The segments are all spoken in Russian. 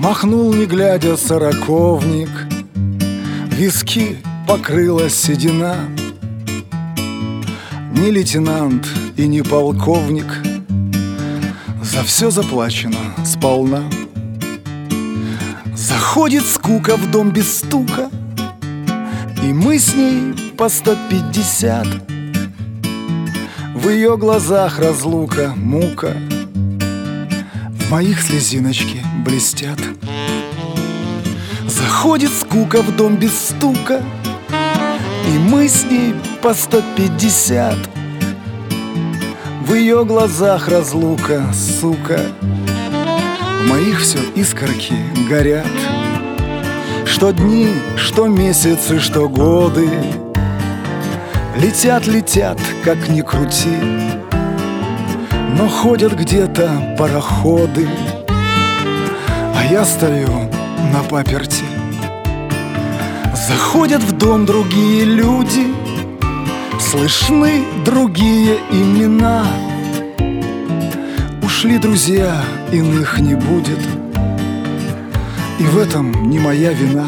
Махнул, не глядя, сороковник, виски покрыла седина. Не лейтенант и не полковник, за все заплачено сполна. Заходит скука в дом без стука, и мы с ней по 150. В ее глазах разлука, мука, в моих слезиночки блестят. Заходит скука в дом без стука, и мы с ней по 150. В ее глазах разлука, сука, в моих все искорки горят. Что дни, что месяцы, что годы летят, летят, как ни крути, но ходят где-то пароходы, а я стою на паперти. Заходят в дом другие люди, слышны другие имена. Ушли друзья, иных не будет, и в этом не моя вина.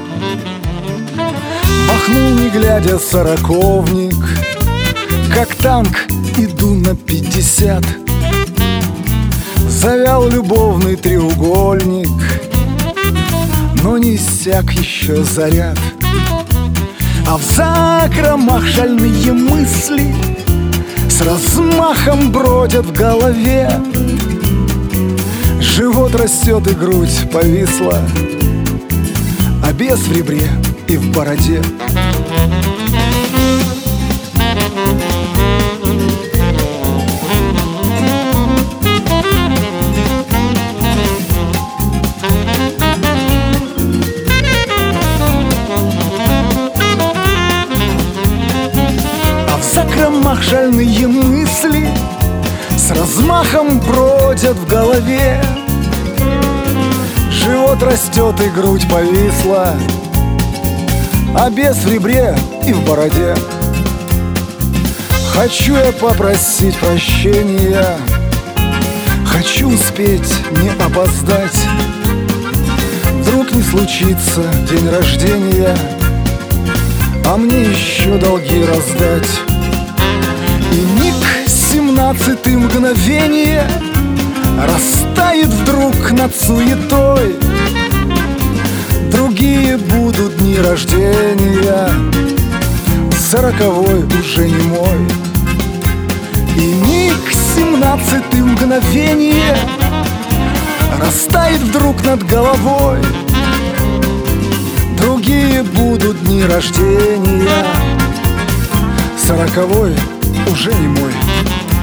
Махнул, не глядя, сороковник, как танк иду на 50. Завял любовный треугольник, но не иссяк еще заряд. А в закромах шальные мысли с размахом бродят в голове. Живот растет и грудь повисла, а бес в ребре и в бороде. А в закромах шальные мысли с размахом бродят в голове. Живот растет и грудь повисла, а бес в ребре и в бороде. Хочу я попросить прощения, хочу успеть, не опоздать. Вдруг не случится день рождения, а мне еще долги раздать. И миг 17-й мгновение растает вдруг над суетой. Другие будут дни рождения, 40-й уже не мой. И миг 17-й мгновение растает вдруг над головой. Другие будут дни рождения, 40-й уже не мой.